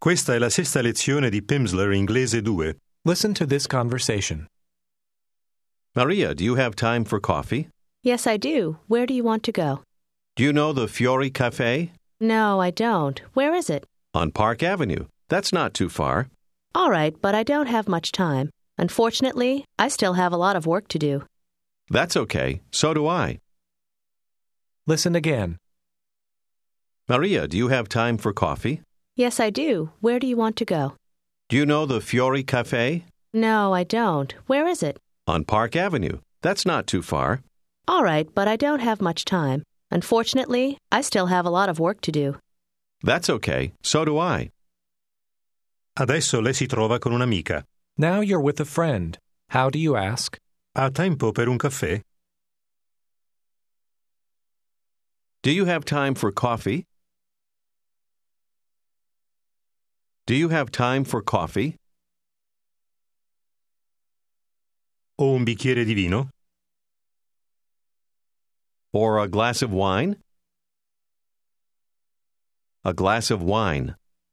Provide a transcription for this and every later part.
Questa è la sesta lezione di Pimsleur Inglese 2. Listen to this conversation. Maria, do you have time for coffee? Yes, I do. Where do you want to go? Do you know the Fiori Cafe? No, I don't. Where is it? On Park Avenue. That's not too far. All right, but I don't have much time. Unfortunately, I still have a lot of work to do. That's okay. So do I. Listen again. Maria, do you have time for coffee? Yes, I do. Where do you want to go? Do you know the Fiori Cafe? No, I don't. Where is it? On Park Avenue. That's not too far. All right, but I don't have much time. Unfortunately, I still have a lot of work to do. That's okay. So do I. Adesso lei si trova con un'amica. Now you're with a friend. How do you ask? Ha tempo per un caffè? Do you have time for coffee? Do you have time for coffee? O un bicchiere di vino? Or a glass of wine? A glass of wine.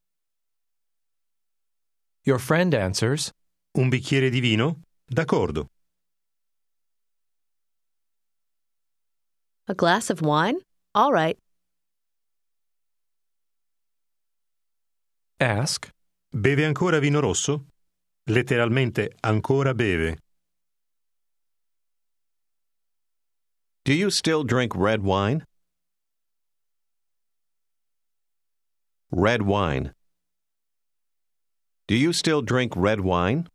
Your friend answers, Un bicchiere di vino? D'accordo. A glass of wine? All right. Ask, Beve ancora vino rosso? Letteralmente ancora beve. Do you still drink red wine? Red wine. Do you still drink red wine?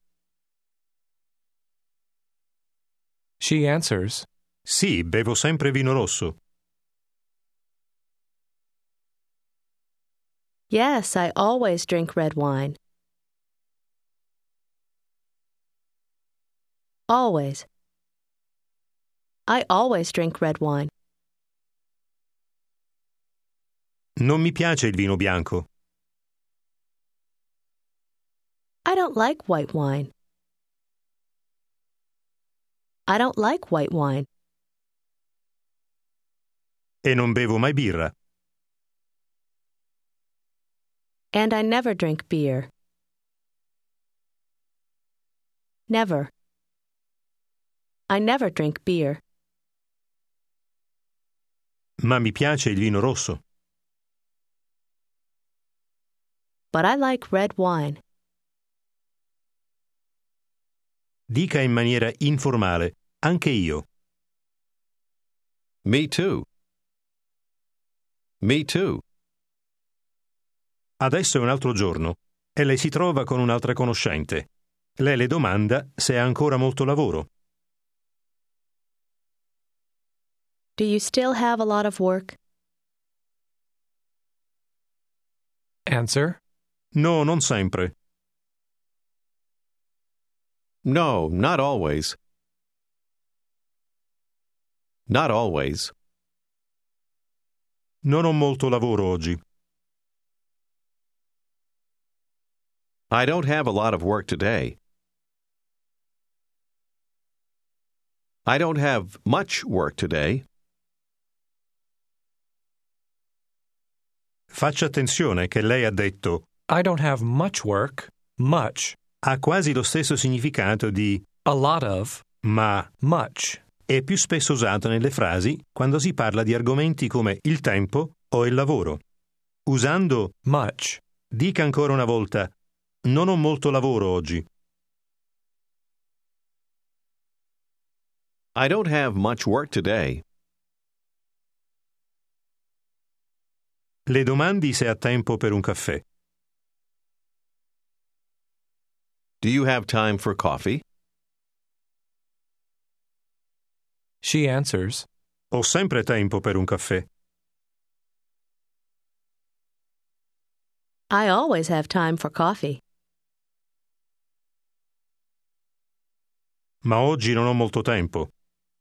she answers, Sì, bevo sempre vino rosso. Yes, I always drink red wine. Always. I always drink red wine. Non mi piace il vino bianco. I don't like white wine. I don't like white wine. E non bevo mai birra. And I never drink beer. Never. I never drink beer. Ma mi piace il vino rosso. But I like red wine. Dica in maniera informale, anche io. Me too. Me too. Adesso è un altro giorno e lei si trova con un'altra conoscente. Lei le domanda se ha ancora molto lavoro. Do you still have a lot of work? answer, No, non sempre. No, not always. Not always. Non ho molto lavoro oggi. I don't have a lot of work today. I don't have much work today. Faccia attenzione che lei ha detto I don't have much work, much, ha quasi lo stesso significato di a lot of, ma much. è più spesso usato nelle frasi quando si parla di argomenti come il tempo o il lavoro. Usando Much. dica ancora una volta non ho molto lavoro oggi. I don't have much work today. Le domandi se ha tempo per un caffè. Do you have time for coffee? She answers, Ho sempre tempo per un caffè. I always have time for coffee. Ma oggi non ho molto tempo.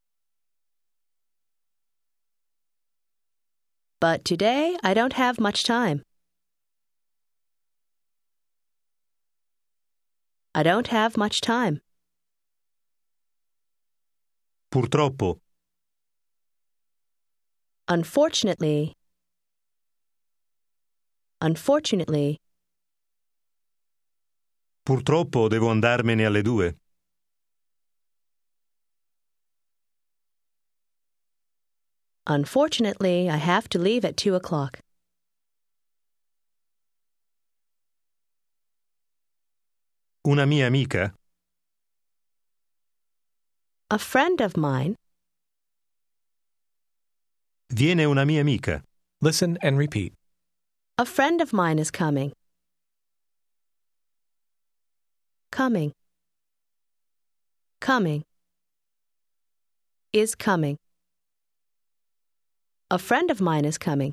But today, I don't have much time. I don't have much time. Purtroppo, Unfortunately. Unfortunately. Purtroppo devo andarmene alle 2. Unfortunately, I have to leave at 2 o'clock. Una mia amica? A friend of mine. Viene una mia amica. Listen and repeat. A friend of mine is coming. Coming. Coming. Is coming. A friend of mine is coming.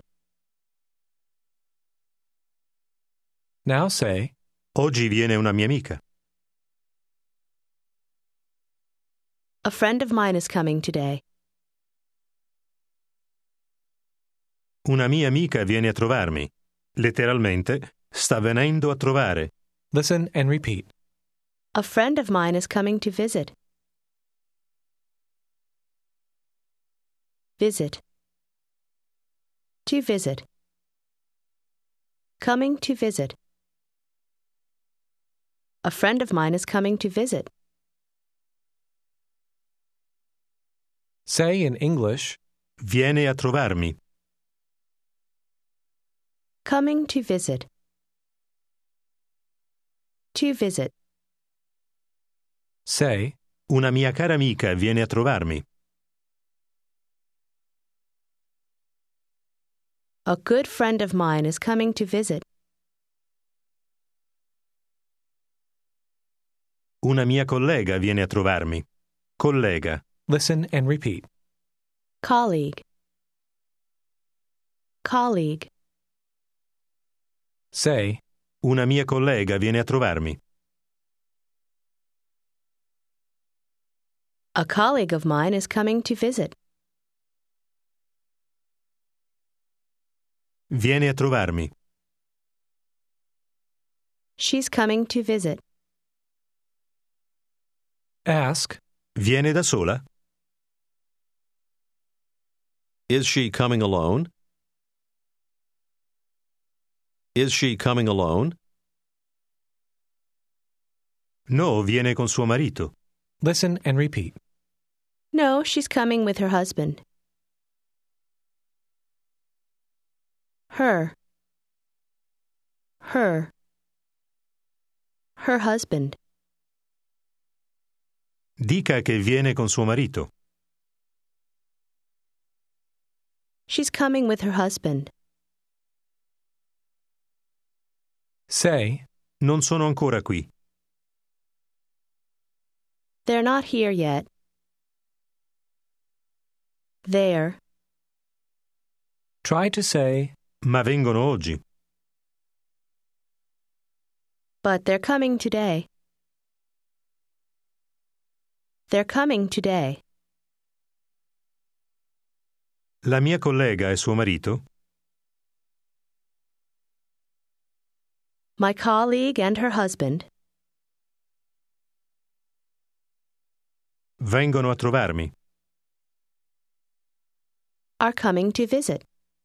Now say, Oggi viene una mia amica. A friend of mine is coming today. Una mia amica viene a trovarmi. Letteralmente, sta venendo a trovare. listen and repeat. A friend of mine is coming to visit. Visit. To visit. Coming to visit. A friend of mine is coming to visit. Say in English, Viene a trovarmi. Coming to visit. To visit. say, Una mia cara amica viene a trovarmi. A good friend of mine is coming to visit. Una mia collega viene a trovarmi. Collega. listen and repeat. Colleague. Colleague. Say, Una mia collega viene a trovarmi. A colleague of mine is coming to visit. Viene a trovarmi. She's coming to visit. ask, Viene da sola? Is she coming alone? Is she coming alone? No, viene con suo marito. listen and repeat. No, she's coming with her husband. Her. Her. Her husband. Dica che viene con suo marito. She's coming with her husband. Say, Non sono ancora qui. They're not here yet. There. try to say, Ma vengono oggi. But they're coming today. They're coming today. La mia collega e suo marito? My colleague and her husband Vengono a trovarmi. are coming to visit.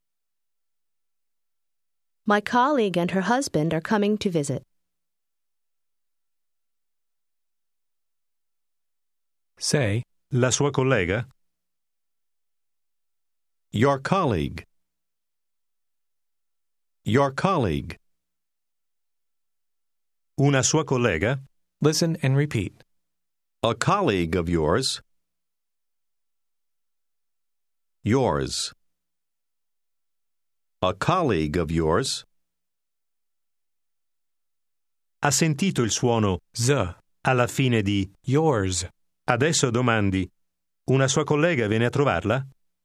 My colleague and her husband are coming to visit. say, La sua collega? Your colleague. Your colleague. Una sua collega? listen and repeat. A colleague of yours. Yours. A colleague of yours. Ha sentito il suono Z, alla fine di yours. Adesso domandi. Una sua collega viene a trovarla?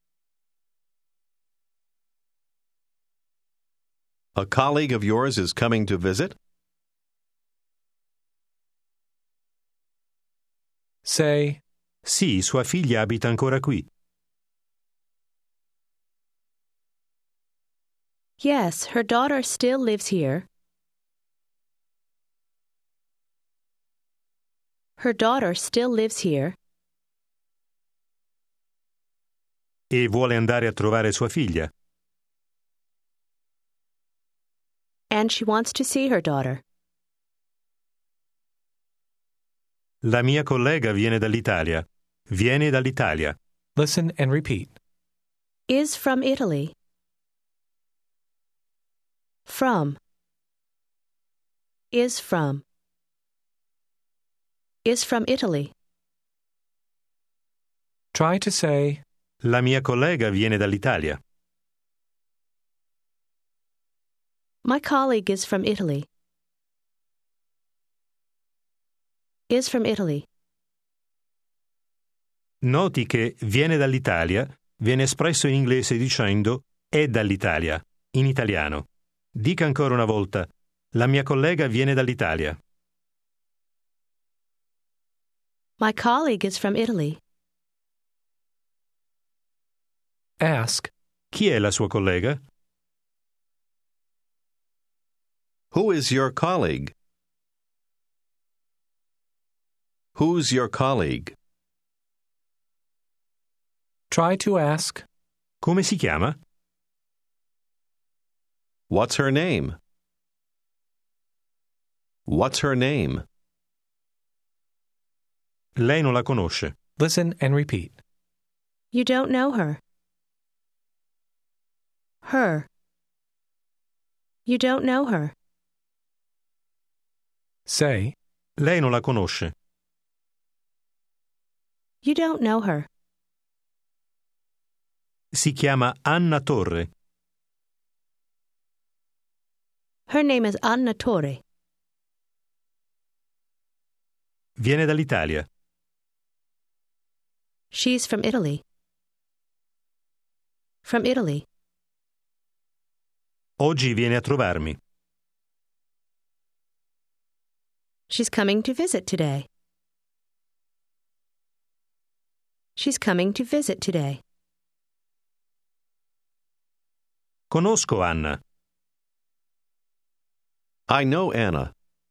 A colleague of yours is coming to visit. Say, Sì, sua figlia abita ancora qui. Yes, her daughter still lives here. Her daughter still lives here. E vuole andare a trovare sua figlia. And she wants to see her daughter. La mia collega viene dall'Italia. Viene dall'Italia. Listen and repeat. Is from Italy. From. Is from. Is from Italy. Try to say, La mia collega viene dall'Italia. My colleague is from Italy. Is from Italy. Noti che viene dall'Italia viene espresso in inglese dicendo è dall'Italia, in italiano. Dica ancora una volta, la mia collega viene dall'Italia. My colleague is from Italy. ask, Chi è la sua collega? Who is your colleague? Who's your colleague? try to ask, Come si chiama? What's her name? What's her name? Lei non la conosce. listen and repeat. You don't know her. Her. You don't know her. Say, Lei non la conosce. You don't know her. Si chiama Anna Torre. Her name is Anna Torre. Viene dall'Italia. She's from Italy. From Italy. Oggi viene a trovarmi. She's coming to visit today. She's coming to visit today. Conosco Anna. I know Anna.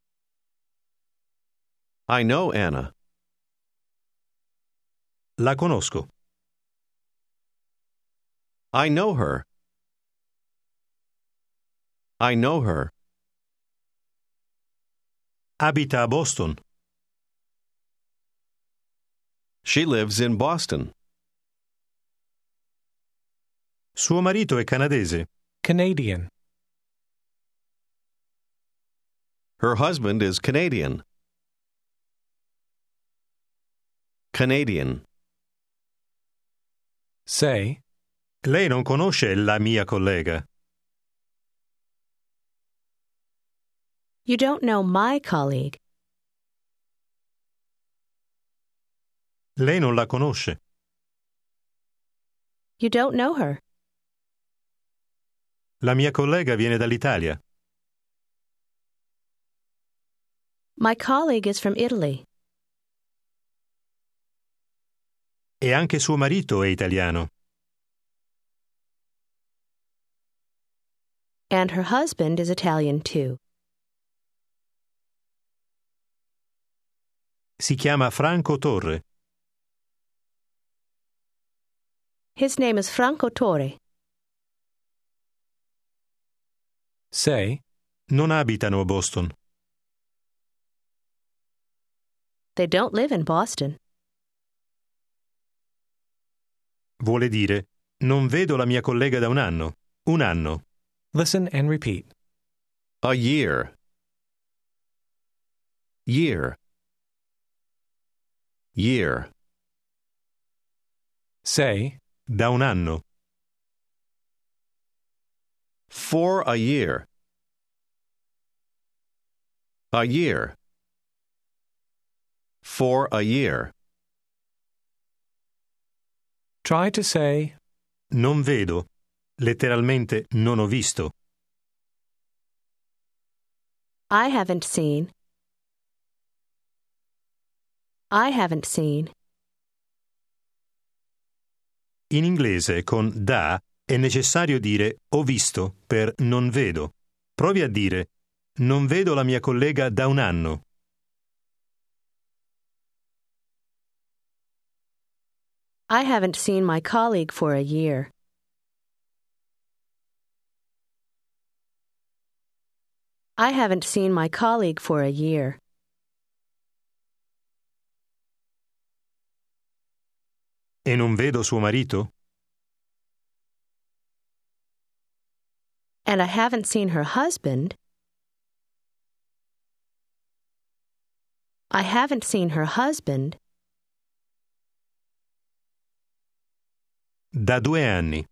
I know Anna. La conosco. I know her. I know her. Abita a Boston. She lives in Boston. Suo marito è canadese. Canadian. Her husband is Canadian. Canadian. Say, Lei non conosce la mia collega. You don't know my colleague. Lei non la conosce. You don't know her. La mia collega viene dall'Italia. My colleague is from Italy. E anche suo marito è italiano. And her husband is Italian too. Si chiama Franco Torre. His name is Franco Torre. say, Non abitano a Boston. They don't live in Boston. Vuole dire, non vedo la mia collega da un anno. Un anno. listen and repeat. A year. Year. Year. Say, Da un anno. For a year. A year. For a year. try to say, Non vedo. Letteralmente non ho visto. I haven't seen. I haven't seen. In inglese con da è necessario dire ho visto per non vedo. Provi a dire non vedo la mia collega da un anno. I haven't seen my colleague for a year. I haven't seen my colleague for a year. E non vedo suo marito? And I haven't seen her husband. I haven't seen her husband. Da 2 anni.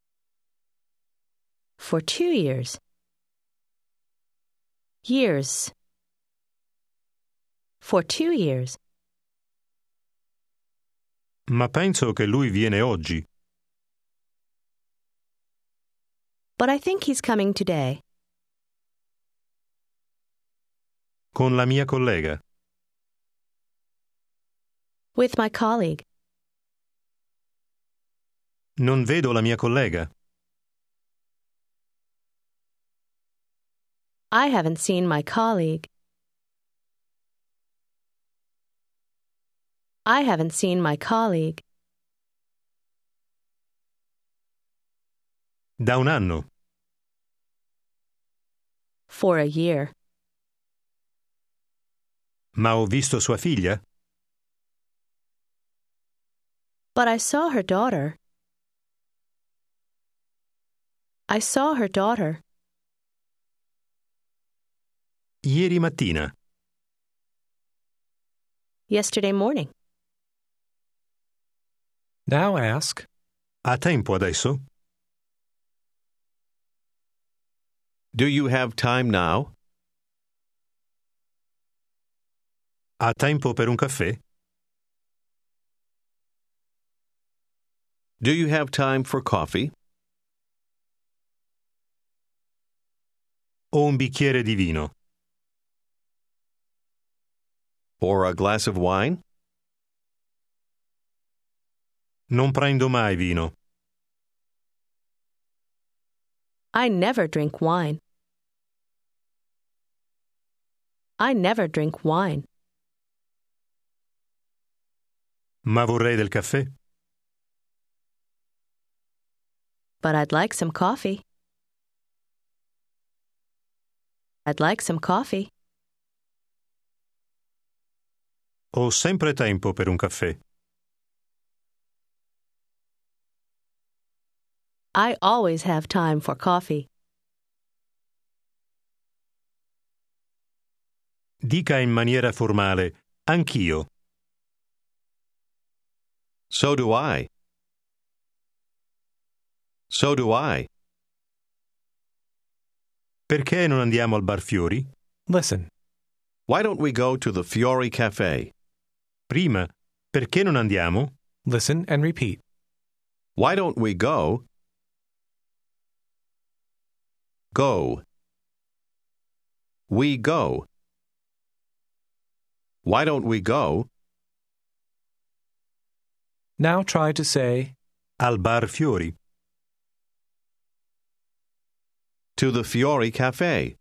For 2 years. Years. For 2 years. Ma penso che lui viene oggi. But I think he's coming today. Con la mia collega. With my colleague. Non vedo la mia collega. I haven't seen my colleague. I haven't seen my colleague. Da 1 anno. For a year. Ma ho visto sua figlia? But I saw her daughter. I saw her daughter. Ieri mattina. Yesterday morning. Now ask, Ha tempo adesso? Do you have time now? Ha tempo per un caffè? Do you have time for coffee? O un bicchiere di vino? Or a glass of wine? Non prendo mai vino. I never drink wine. I never drink wine. Ma vorrei del caffè? But I'd like some coffee. I'd like some coffee. Ho sempre tempo per un caffè. I always have time for coffee. Dica in maniera formale, anch'io. So do I. So do I. Perché non andiamo al Bar Fiori? listen, Why don't we go to the Fiori Cafe? Prima, perché non andiamo? listen and repeat. Why don't we go? Go. We go. Why don't we go? Now try to say, Al Bar Fiori. To the Fiori Cafe.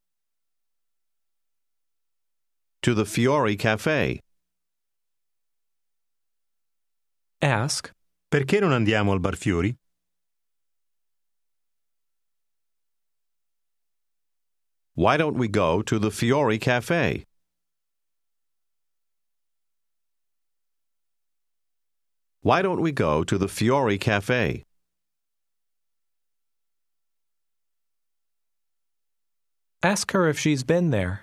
To the Fiori Cafe. ask, Perché non andiamo al Bar Fiori? Why don't we go to the Fiori Cafe? Why don't we go to the Fiori Cafe? ask her if she's been there.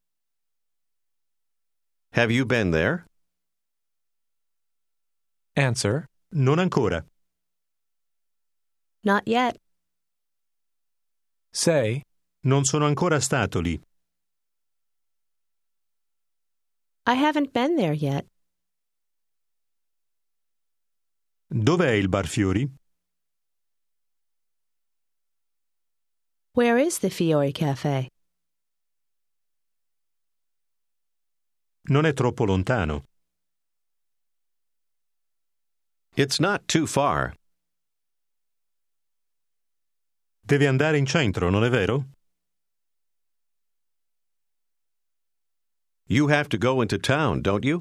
Have you been there? Answer, Non ancora. Not yet. say, Non sono ancora stato lì. I haven't been there yet. Dov'è il Bar Fiori? Where is the Fiori Cafe? Non è troppo lontano. It's not too far. Deve andare in centro, non è vero? You have to go into town, don't you?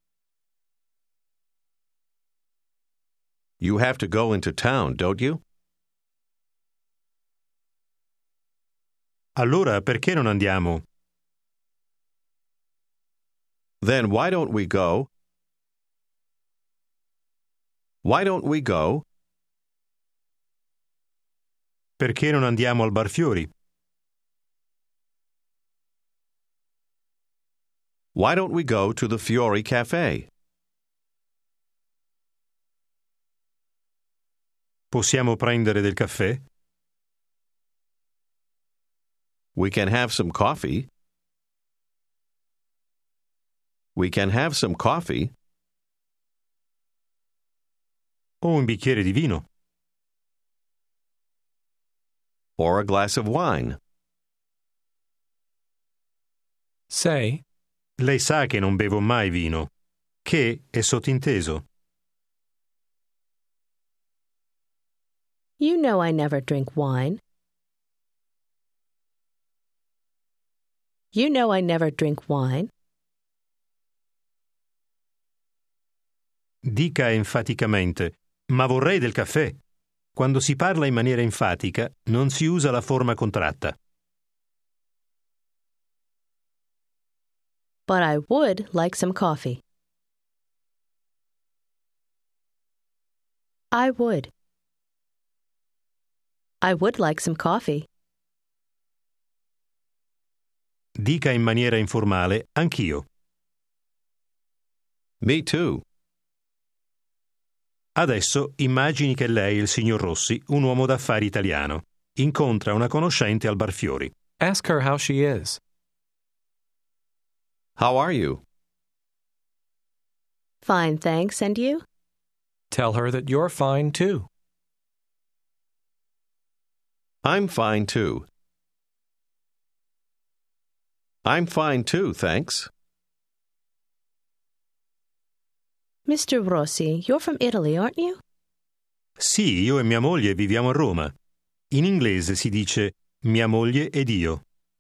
You have to go into town, don't you? Allora perché non andiamo? Then why don't we go? Why don't we go? Perché non andiamo al Bar Fiori? Why don't we go to the Fiori Cafe? Possiamo prendere del caffè? We can have some coffee. We can have some coffee. O un bicchiere di vino? Or a glass of wine. Say, Lei sa che non bevo mai vino. Che è sottinteso. You know I never drink wine. You know I never drink wine. Dica enfaticamente: ma vorrei del caffè. Quando si parla in maniera enfatica, non si usa la forma contratta. But I would like some coffee. I would. I would like some coffee. Dica in maniera informale: anch'io. Me too. Adesso immagini che lei e il signor Rossi, un uomo d'affari italiano, incontra una conoscente al Bar Fiori. ask her how she is. How are you? Fine, thanks, and you? Tell her that you're fine too. I'm fine too. I'm fine too, thanks. Mr. Rossi, you're from Italy, aren't you? Sì, io e mia moglie viviamo a Roma. In inglese si dice mia moglie ed io.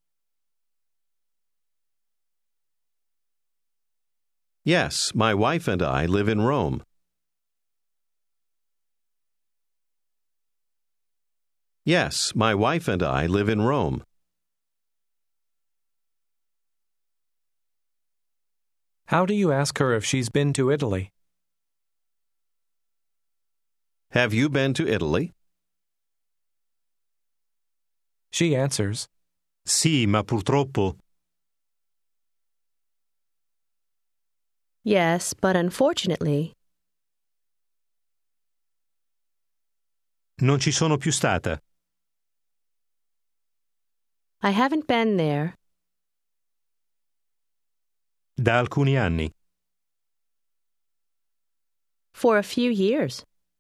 Yes, my wife and I live in Rome. Yes, my wife and I live in Rome. How do you ask her if she's been to Italy? Have you been to Italy? She answers, Sì, ma purtroppo. Yes, but unfortunately, Non ci sono più stata. I haven't been there. Da alcuni anni. For a few years.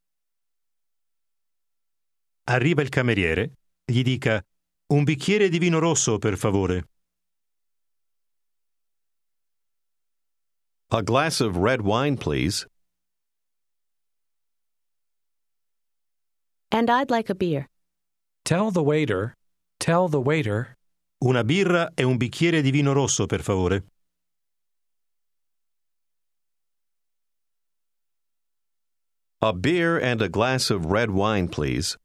Arriva il cameriere, gli dica un bicchiere di vino rosso, per favore. A glass of red wine, please. And I'd like a beer. tell the waiter, Una birra e un bicchiere di vino rosso, per favore. A beer and a glass of red wine, please.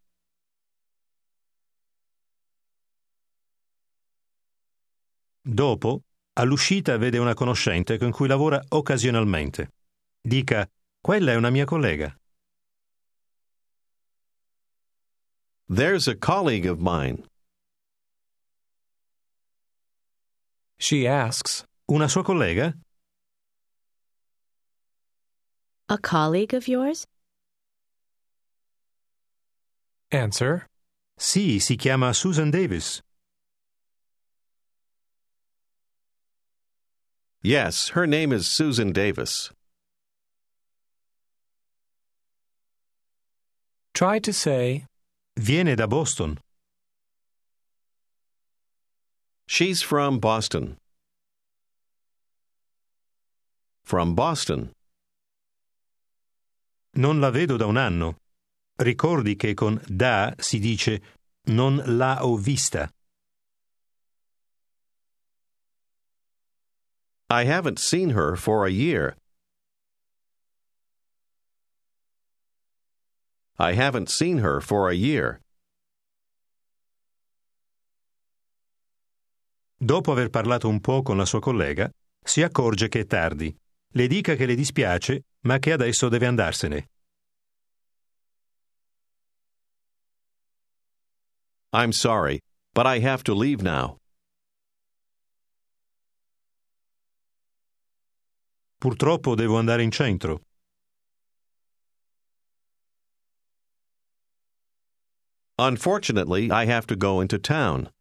Dopo, all'uscita vede una conoscente con cui lavora occasionalmente. Dica, quella è una mia collega. There's a colleague of mine. she asks, Una sua collega? A colleague of yours? answer, Sì, si chiama Susan Davis. Yes, her name is Susan Davis. try to say, Viene da Boston. She's from Boston. From Boston. Non la vedo da un anno. Ricordi che con da si dice non la ho vista. I haven't seen her for a year. I haven't seen her for a year. Dopo aver parlato un po' con la sua collega, si accorge che è tardi. Le dica che le dispiace, ma che adesso deve andarsene. I'm sorry, but I have to leave now. Purtroppo devo andare in centro. Unfortunately, I have to go into town.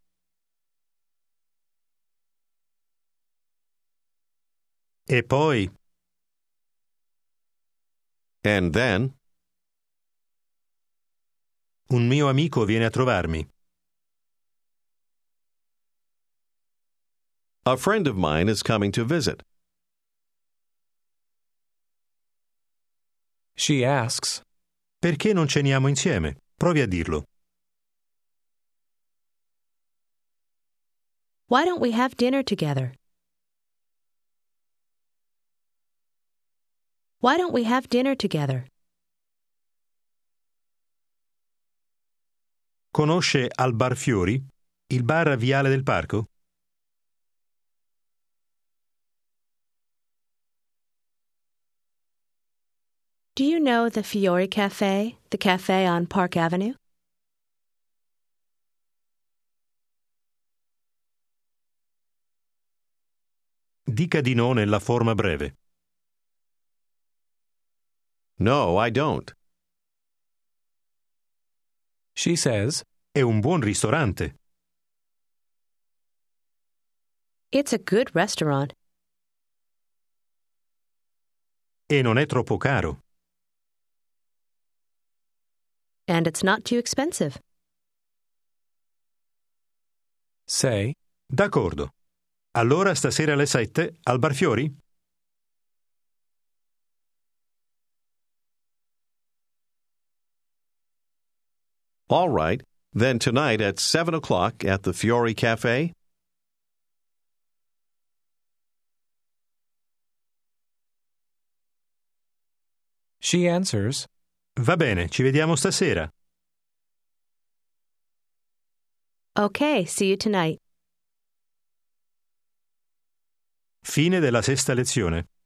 E poi, And then, un mio amico viene a trovarmi. a friend of mine is coming to visit. She asks, Perché non ceniamo insieme? Provi a dirlo. Why don't we have dinner together? Why don't we have dinner together? Conosce al Bar Fiori? Il bar a Viale del Parco? Do you know the Fiori Cafe, the cafe on Park Avenue? Dica di no nella forma breve. No, I don't. she says, È un buon ristorante. It's a good restaurant. E non è troppo caro. And it's not too expensive. say, D'accordo. Allora stasera alle 7 al Bar Fiori? All right, then tonight at 7 o'clock at the Fiori Cafe? she answers, Va bene, ci vediamo stasera. Okay, see you tonight. Fine della sesta lezione.